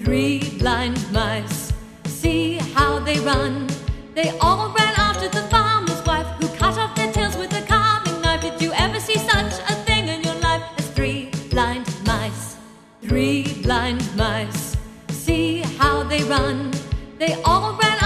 Three blind mice, see how they run. They all ran after the farmer's wife, who cut off their tails with a carving knife. Did you ever see such a thing in your life as three blind mice? Three blind mice, see how they run. They all ran